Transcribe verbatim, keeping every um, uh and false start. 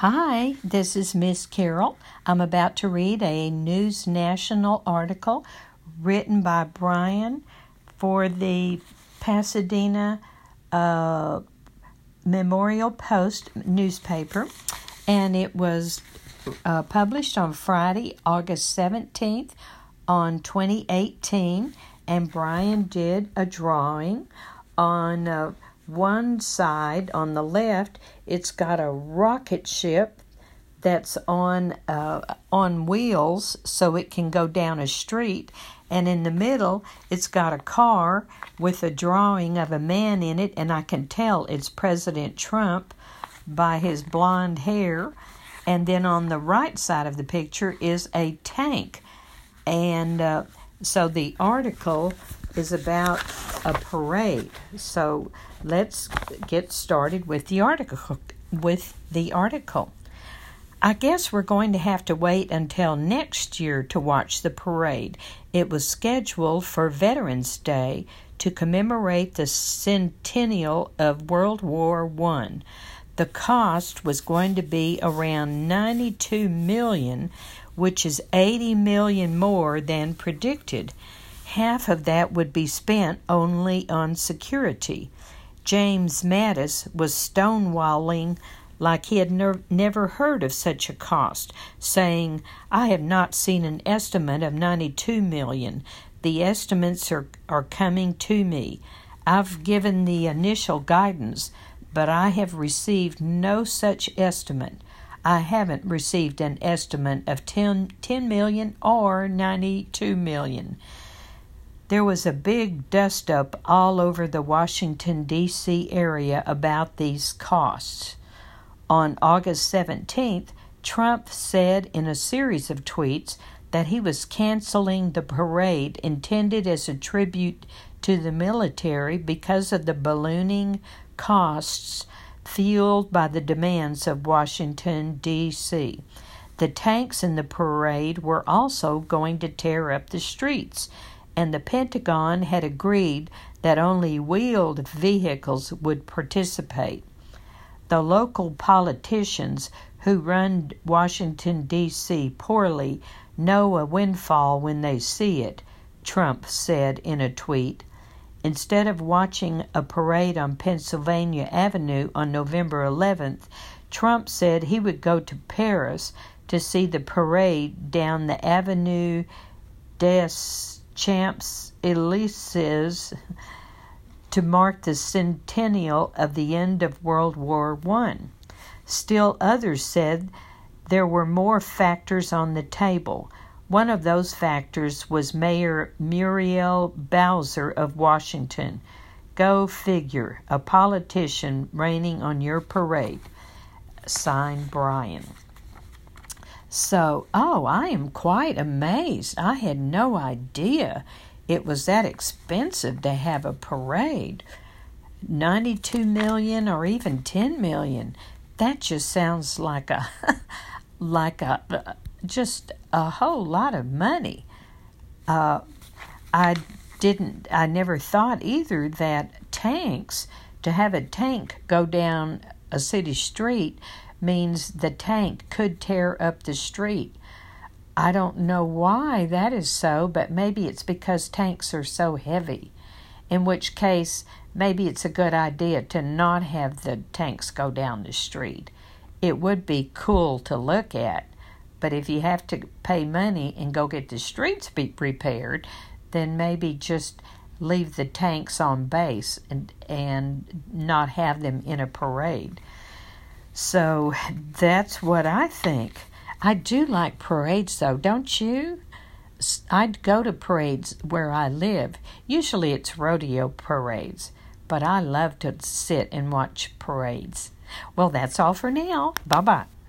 Hi, this is Miss Carol. I'm about to read a News National article written by Brian for the Pasadena uh, Memorial Post newspaper, and it was uh, published on Friday, August seventeenth on twenty eighteen, and Brian did a drawing on uh, one side. On the left, it's got a rocket ship that's on uh, on wheels so it can go down a street, and in the middle it's got a car with a drawing of a man in it, and I can tell it's President Trump by his blonde hair. And then on the right side of the picture is a tank, and uh, so the article is about a parade. So let's get started with the article. With the article, I guess we're going to have to wait until next year to watch the parade. It was scheduled for Veterans Day to commemorate the centennial of World War One. The cost was going to be around ninety-two million dollars, which is eighty million dollars more than predicted. Half of that would be spent only on security. James Mattis was stonewalling like he had ner- never heard of such a cost, saying, "I have not seen an estimate of ninety-two million dollars. The estimates are, are coming to me. I've given the initial guidance, but I have received no such estimate. I haven't received an estimate of ten, ten million or ninety-two million. There was a big dust-up all over the Washington, D C area about these costs. On August seventeenth, Trump said in a series of tweets that he was canceling the parade intended as a tribute to the military because of the ballooning costs fueled by the demands of Washington, D C. The tanks in the parade were also going to tear up the streets, and the Pentagon had agreed that only wheeled vehicles would participate. The local politicians who run Washington, D C poorly know a windfall when they see it, Trump said in a tweet. Instead of watching a parade on Pennsylvania Avenue on November eleventh, Trump said he would go to Paris to see the parade down the Avenue des Champs-Élysées to mark the centennial of the end of World War One. Still others said there were more factors on the table. One of those factors was Mayor Muriel Bowser of Washington. Go figure, a politician raining on your parade. Signed, Brian. So, oh, I am quite amazed. I had no idea it was that expensive to have a parade. ninety-two million dollars or even ten million dollars. That just sounds like a like a just a whole lot of money. Uh, I didn't. I never thought either that tanks, to have a tank go down a city street, means the tank could tear up the street. I don't know why that is so, but maybe it's because tanks are so heavy, in which case maybe it's a good idea to not have the tanks go down the street. It would be cool to look at, but if you have to pay money and go get the streets be repaired, then maybe just leave the tanks on base and, and not have them in a parade. So that's what I think. I do like parades, though, don't you? I'd go to parades where I live. Usually it's rodeo parades, but I love to sit and watch parades. Well, that's all for now. Bye-bye.